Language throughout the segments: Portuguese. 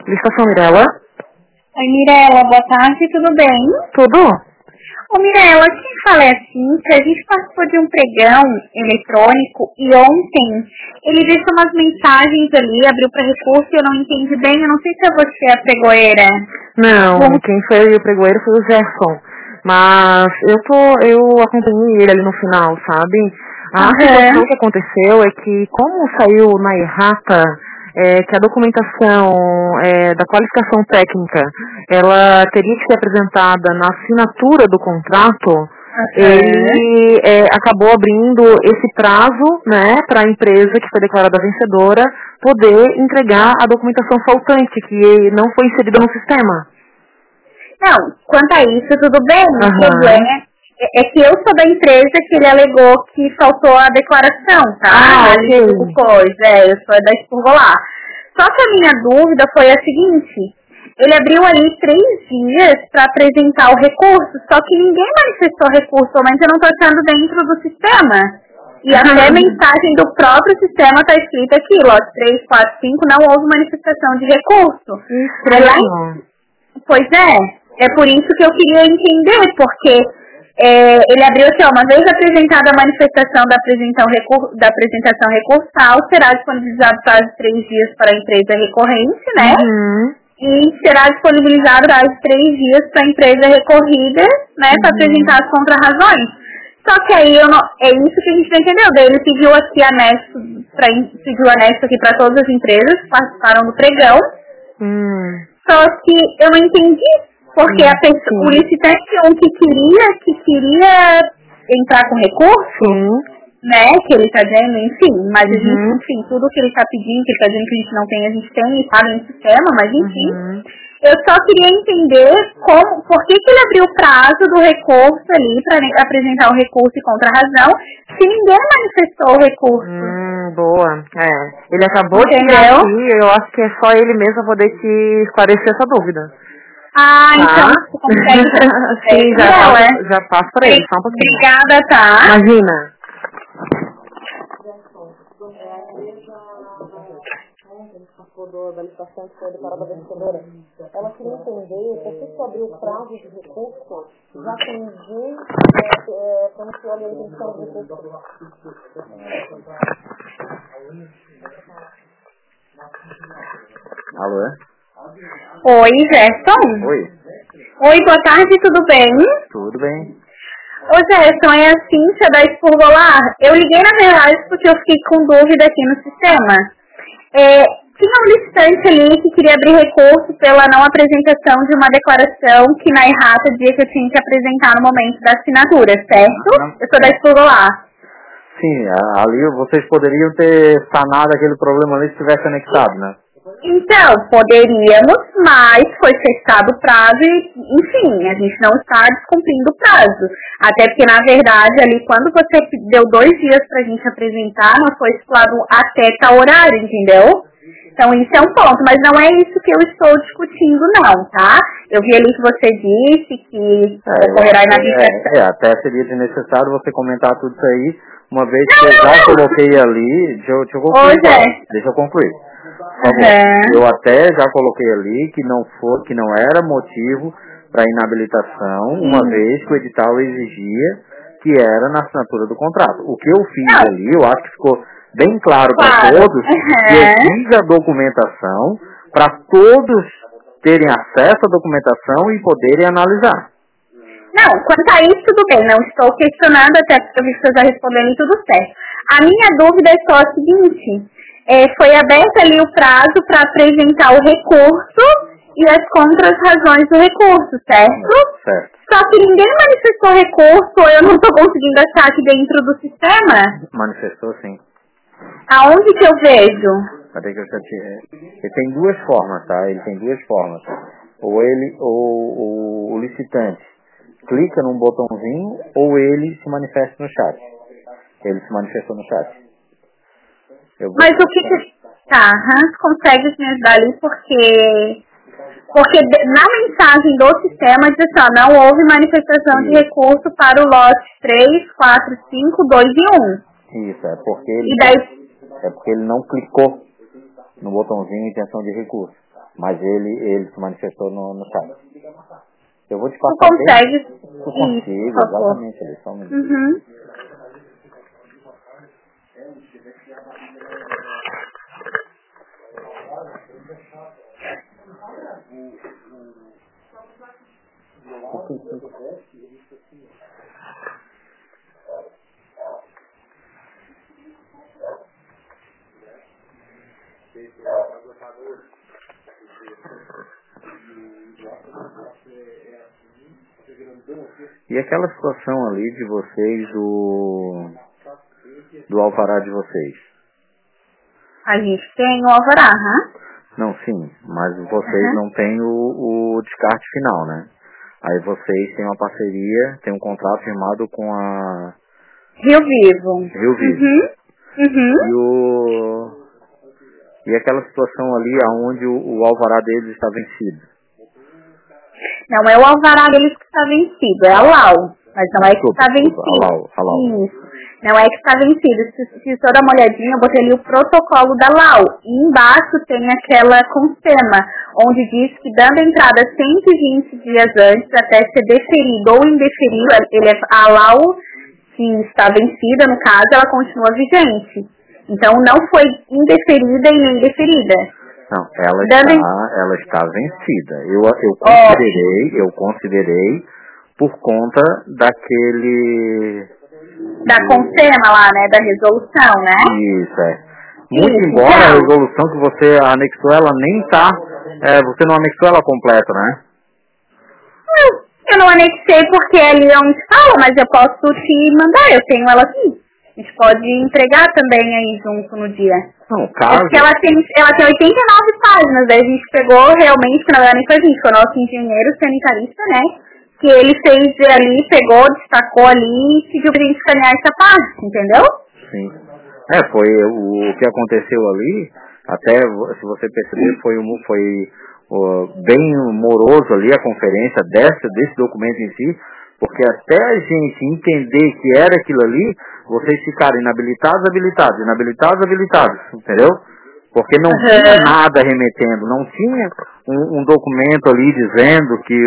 Licitação Mirella. Oi, Mirella, boa tarde, tudo bem? Tudo? Ô, Mirella, quem fala é assim, que a gente participou de um pregão eletrônico e ontem ele deixou umas mensagens ali, abriu para recurso e eu não entendi bem, eu não sei se é você a pregoeira. Não, quem foi o pregoeiro foi o Gerson. Mas eu acompanhei ele ali no final, sabe? A situação que aconteceu é que, como saiu na errata, que a documentação da qualificação técnica, ela teria que ser apresentada na assinatura do contrato, ele acabou abrindo esse prazo, né, para a empresa que foi declarada vencedora poder entregar a documentação faltante, que não foi inserida no sistema. Não, quanto a isso, tudo bem. O problema é que eu sou da empresa que ele alegou que faltou a declaração, tá? Eu sou da Espurgolar. Só que a minha dúvida foi a seguinte: ele abriu ali 3 dias para apresentar o recurso, só que ninguém manifestou recurso, pelo menos eu não estou achando dentro do sistema. E até a mensagem do próprio sistema está escrita aqui, lote 3, 4, 5, não houve manifestação de recurso. Pois é por isso que eu queria entender, porque ele abriu assim, uma vez apresentada a manifestação da apresentação recursal, será disponibilizado prazo de 3 dias para a empresa recorrente, né? E será disponibilizado prazo de 3 dias para a empresa recorrida, né, para apresentar as contrarrazões. Só que aí é isso que a gente não entendeu. Daí ele pediu aqui anexo aqui para todas as empresas que participaram do pregão. Só que eu não entendi, porque o licitante que queria entrar com recurso, né, que ele está dizendo, enfim, mas a gente, enfim, tudo que ele está pedindo, que ele está dizendo que a gente não tem, a gente tem, e sabe, no sistema, mas enfim. Eu só queria entender por que ele abriu o prazo do recurso ali para apresentar o recurso e contra-razão, se ninguém manifestou o recurso. Boa. Ele acabou de chegar aqui, eu acho que é só ele mesmo poder te esclarecer essa dúvida. Então você consegue. Sim, já passo para ele, só um pouquinho. Obrigada, tá? Imagina. Da licitação que foi declarada vencedora, ela queria entender por que abriu o prazo de recurso, já que ninguém pronunciou a intenção de recurso. Alô, Oi, Gerson? Oi, boa tarde, tudo bem? Tudo bem. Ô, Gerson, é a Cíntia da Espurgolar. Eu liguei, na verdade, porque eu fiquei com dúvida aqui no sistema. Tinha um licitante ali que queria abrir recurso pela não apresentação de uma declaração que na errata dizia que eu tinha que apresentar no momento da assinatura, certo? Eu sou da Espurgolar. Sim, ali vocês poderiam ter sanado aquele problema ali se tivesse anexado, né? Então, poderíamos, mas foi fechado o prazo e, enfim, a gente não está descumprindo o prazo. Até porque, na verdade, ali, quando você deu 2 dias pra gente apresentar, não foi estipulado até tal horário, entendeu? Então, isso é um ponto, mas não é isso que eu estou discutindo, não, tá? Eu vi ali que você disse que ocorrerá inabilitação. Até seria desnecessário você comentar tudo isso aí, uma vez que eu já coloquei ali, deixa eu concluir. Deixa eu concluir. Eu até já coloquei ali que não era motivo para inabilitação, uma vez que o edital exigia que era na assinatura do contrato. O que eu fiz ali, eu acho que ficou bem claro para todos, que eu fiz a documentação para todos terem acesso à documentação e poderem analisar. Não, quanto a isso, tudo bem. Não estou questionando, até porque eu vi que vocês já responderam e tudo certo. A minha dúvida é só a seguinte: foi aberto ali o prazo para apresentar o recurso e as contras-razões do recurso, certo? Certo. Só que ninguém manifestou recurso, ou eu não estou conseguindo achar aqui dentro do sistema? Manifestou, sim. Aonde que eu vejo? Ele tem 2 formas, tá? Ele tem 2 formas. Ou o licitante clica num botãozinho, ou ele se manifesta no chat. Ele se manifestou no chat. Mas o que Tá, Hans consegue me ajudar ali porque na mensagem do sistema diz assim, não houve manifestação de recurso para o lote 3, 4, 5, 2 e 1. Isso, é porque ele não clicou no botãozinho intenção de recurso. Mas ele se manifestou no chat. Eu vou te passar. Tu consegue? Eu consigo, exatamente. Ali, só um minuto. Uhum. E aquela situação ali de vocês, do alvará de vocês? A gente tem o alvará, né? Não, sim, mas vocês não têm o descarte final, né? Aí vocês têm uma parceria, tem um contrato firmado com a Rio Vivo. Rio Vivo. E aquela situação ali onde o alvará deles está vencido? Não é o alvará deles que está vencido, é a LAU. Mas não é que está vencido. A LAU. Isso. Não é que está vencido. Se você dar uma olhadinha, eu botei ali o protocolo da LAU. E embaixo tem aquela consema, onde diz que dando entrada 120 dias antes, até ser deferido ou indeferido, a LAU, que está vencida, no caso, ela continua vigente. Então não foi indeferida e nem deferida. Não, ela está vencida. Eu considerei por conta daquele... Da consema lá, né? Da resolução, né? Isso, é. Muito embora a resolução que você anexou, ela nem tá... você não anexou ela completa, né? Eu não anexei porque ali é onde fala, mas eu posso te mandar, eu tenho ela aqui. A gente pode entregar também aí junto no dia. Não, caso... Porque ela tem 89 páginas, daí a gente pegou realmente, que na verdade nem foi a gente, foi o nosso engenheiro sanitarista, né? Que ele fez ali, pegou, destacou ali e pediu pra gente escanear essa parte, entendeu? Sim. Foi o que aconteceu ali, até se você perceber, foi bem moroso ali a conferência desse documento em si, porque até a gente entender que era aquilo ali, vocês ficaram inabilitados, habilitados, entendeu? Porque não tinha nada remetendo, não tinha um documento ali dizendo que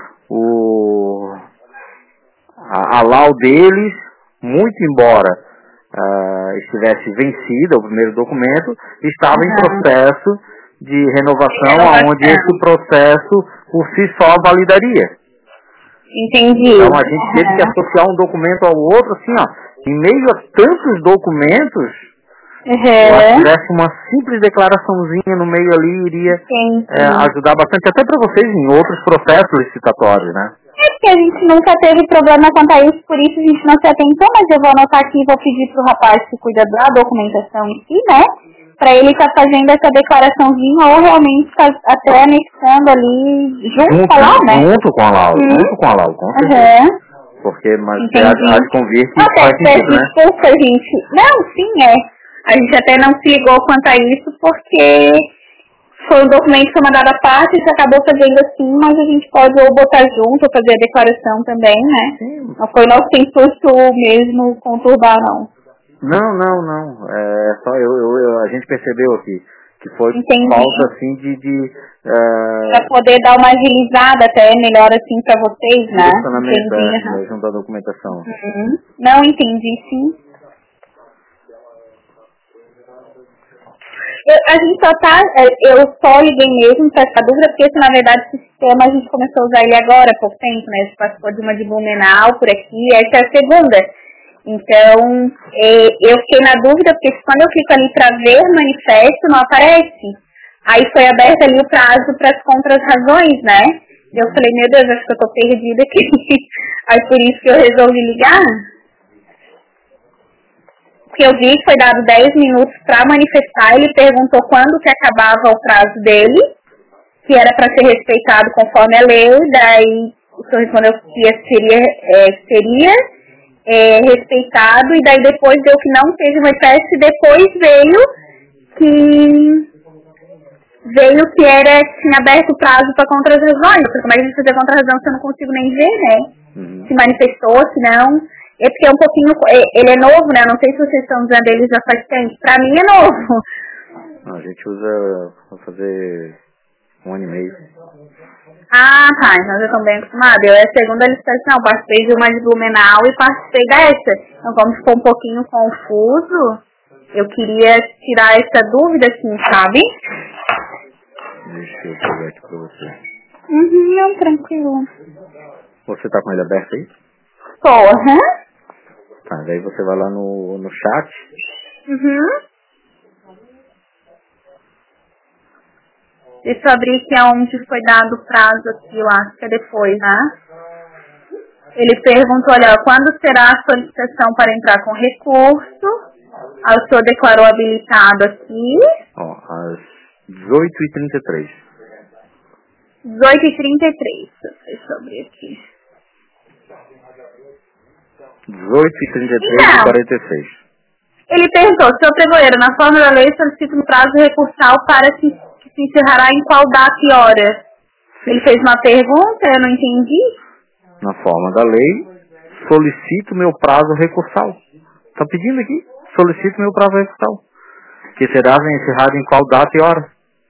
a LAU deles, muito embora estivesse vencida, o primeiro documento, estava em processo de renovação, onde esse processo por si só validaria. Entendi. Então a gente teve que associar um documento ao outro, assim, em meio a tantos documentos, se tivesse uma simples declaraçãozinha no meio ali, iria ajudar bastante, até para vocês em outros processos licitatórios, né? É porque a gente nunca teve problema quanto a isso, por isso a gente não se atentou, mas eu vou anotar aqui e vou pedir pro rapaz que cuida da documentação em si, né? Para ele estar fazendo essa declaraçãozinha ou realmente até anexando ali junto com a LAU, né? Junto com a LAU, com certeza. Porque, mas há de convir que faz sentido, né? Desculpa, gente. Não, sim, A gente até não se ligou quanto a isso, porque foi um documento que foi mandado à parte, se acabou fazendo assim, mas a gente pode ou botar junto, ou fazer a declaração também, né? Sim. Não foi nosso intuito mesmo conturbar, não. Não. Só a gente percebeu aqui que foi falta assim para poder dar uma agilizada até melhor assim para vocês, né? Entendi. Junto à documentação. Não, entendi, sim. Eu só liguei mesmo para essa dúvida, porque na verdade esse sistema a gente começou a usar ele agora há pouco tempo, né? A gente passou de uma de Blumenau por aqui, essa é a segunda. Então, eu fiquei na dúvida, porque quando eu clico ali para ver manifesto, não aparece. Aí foi aberto ali o prazo para as contras-razões, né? E eu falei, meu Deus, acho que eu tô perdida aqui. Aí por isso que eu resolvi ligar. Porque eu vi que foi dado 10 minutos para manifestar, ele perguntou quando que acabava o prazo dele, que era para ser respeitado conforme a lei, daí o senhor respondeu que seria respeitado, e daí depois deu que não teve manifesto, e depois tinha aberto o prazo para contrarrazões, porque como é que a gente fazer contrarrazão se eu não consigo nem ver, né? Se manifestou, se não. É porque é um pouquinho, ele é novo, né? Não sei se vocês estão usando ele já faz tempo. Pra mim é novo. A gente usa para fazer 1 ano e meio. Ah, tá, então eu estou bem acostumada. Eu é a segunda licitação, participei de uma de Blumenau e participei dessa. Então, como ficou um pouquinho confuso, eu queria tirar essa dúvida, assim, sabe? Deixa eu pegar aqui pra você. Não, tranquilo. Você tá com ele aberto aí? Porra. Tá, daí você vai lá no chat. Deixa eu abrir aqui aonde foi dado o prazo aqui, eu acho que é depois, né? Ele perguntou, olha, quando será a solicitação para entrar com recurso? Aí o senhor declarou habilitado aqui. Ó, às 18h33. 18h33. Deixa eu abrir aqui. 18h33 e 46. Ele perguntou, senhor pregoeiro, na forma da lei solicita um prazo recursal para que se encerrará em qual data e hora? Ele fez uma pergunta, eu não entendi. Na forma da lei, solicito meu prazo recursal. Tá pedindo aqui? Solicito meu prazo recursal. Que será encerrado em qual data e hora?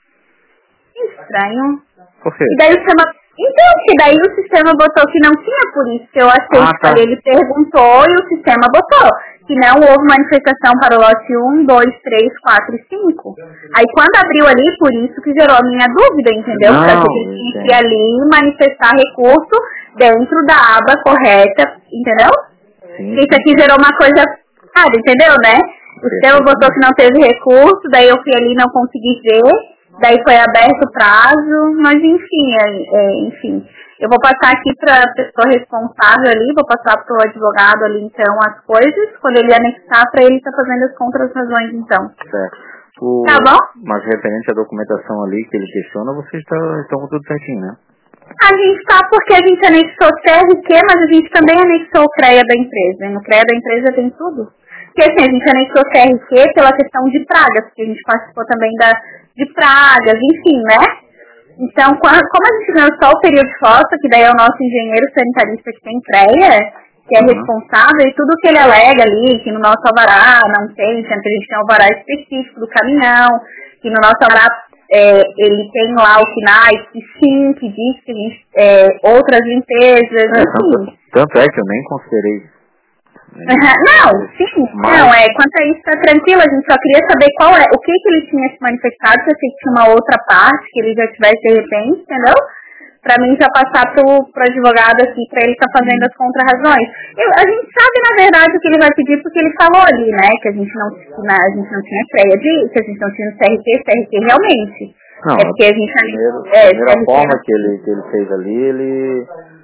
Estranho. Por quê? E daí o sistema... Então, que daí o sistema botou que não tinha, por isso que eu achei que tá. ele perguntou e o sistema botou que não houve manifestação para o lote 1, 2, 3, 4 e 5. Aí quando abriu ali, por isso que gerou a minha dúvida, entendeu? Porque eu achei que tinha que ir ali e manifestar recurso dentro da aba correta, entendeu? Sim. Isso aqui gerou uma coisa errada, entendeu, né? O sistema botou que não teve recurso, daí eu fui ali e não consegui ver. Daí foi aberto o prazo, mas enfim. Eu vou passar aqui para a pessoa responsável ali, vou passar para o advogado ali, então, as coisas, quando ele anexar, para ele estar fazendo as contras-razões, então. Certo. Tá bom? Mas referente à documentação ali que ele questiona, vocês estão com tudo certinho, né? A gente tá porque a gente anexou CRQ, mas a gente também anexou o CREA da empresa. E no CREA da empresa tem tudo. Porque assim, a gente anexou CRQ pela questão de pragas, porque a gente participou também de pragas, enfim, né? Então, como a gente ganhou só o período de fossa, que daí é o nosso engenheiro sanitarista que tem CREA, que é responsável, e tudo que ele alega ali, que no nosso alvará não tem, sendo que a gente tem um alvará específico do caminhão, que no nosso alvará ele tem lá o KNAI, que sim, que diz que a gente, outras limpezas, enfim. Tanto é que eu nem considerei. Não, sim, mas... não, quanto a isso tá tranquilo, a gente só queria saber o que ele tinha se manifestado, se eu sei que tinha uma outra parte que ele já tivesse de repente, entendeu? Pra mim já passar pro advogado aqui, pra ele estar fazendo as contrarrazões. A gente sabe, na verdade, o que ele vai pedir, porque ele falou ali, né, que a gente não tinha CREA que a gente não tinha CRQ realmente. Não, porque a gente... A primeira forma que ele fez ali,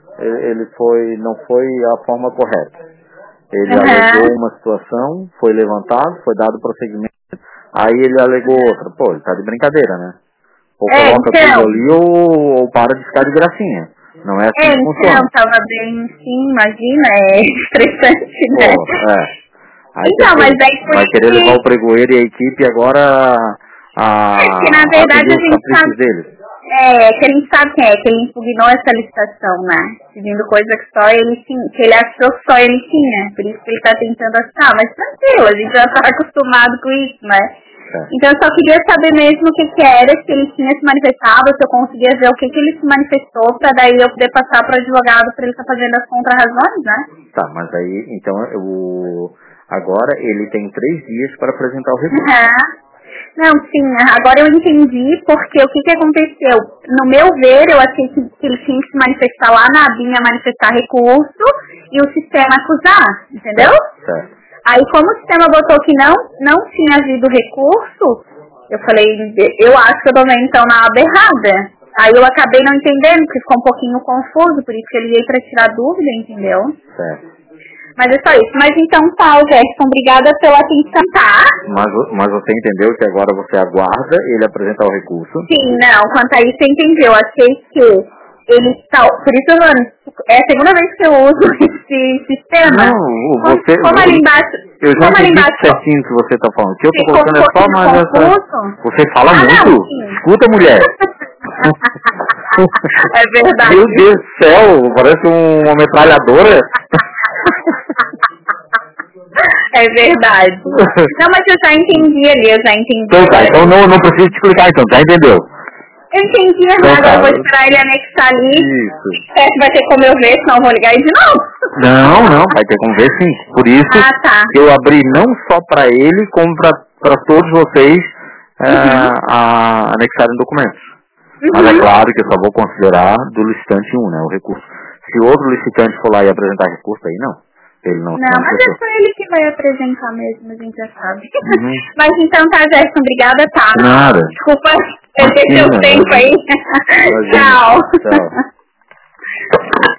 não foi a forma correta. Ele alegou uma situação, foi levantado, foi dado prosseguimento, aí ele alegou outra. Pô, ele tá de brincadeira, né? Ou coloca tudo ali ou para de ficar de gracinha. Não é assim que funciona. Então, tava bem, sim, imagina, é estressante, né? Aí então, mas daí vai querer levar o pregoeiro e a equipe agora que na verdade a gente sabe deles. Que a gente sabe que ele impugnou essa licitação, né? Pedindo coisa que só ele tinha, que ele achou que só ele tinha. Por isso que ele tá tentando achar, mas tranquilo, a gente já tá acostumado com isso, né? Então eu só queria saber mesmo o que era, se ele tinha se manifestado, se eu conseguia ver o que ele se manifestou, pra daí eu poder passar pro advogado pra ele estar fazendo as contrarrazões, né? Tá, mas aí, então, agora ele tem 3 dias para apresentar o recurso. Não, sim, agora eu entendi porque o que aconteceu. No meu ver, eu achei que ele tinha que se manifestar lá na abinha, manifestar recurso e o sistema acusar, entendeu? Certo. Aí como o sistema botou que não tinha havido recurso, eu falei, eu acho que eu tô vendo então na aba errada. Aí eu acabei não entendendo, porque ficou um pouquinho confuso, por isso que eu liguei pra tirar dúvida, entendeu? Certo. Mas é só isso. Mas então tá, Jefferson, obrigada pela atenção, tá? Mas você entendeu que agora você aguarda ele apresentar o recurso? Sim, não, quanto a isso eu entendi. Eu achei que ele tá... Por isso, mano, é a segunda vez que eu uso esse sistema. Não, você... Como ali embaixo... Eu já entendi certinho o que você tá falando. O que eu tô colocando é só mais essa... Você fala muito. Não, escuta, mulher. É verdade. Meu Deus do céu, parece uma metralhadora. É verdade. Não, mas eu já entendi ali, eu já entendi. Então tá, então não preciso te explicar então, já entendeu? Eu entendi errado, eu vou esperar ele anexar ali. Isso. Vai ter como eu ver, senão eu vou ligar ele de novo. Não, vai ter como ver sim. Por isso tá. eu abri não só para ele, como para todos vocês anexarem documentos. Mas é claro que eu só vou considerar do licitante 1, né, o recurso. Se outro licitante for lá e apresentar recurso, aí não. Ele não, mas é só ele que vai apresentar mesmo, a gente já sabe. Mas então tá, Gerson, obrigada, tá? Nada. Desculpa perder seu tempo aí. Tchau.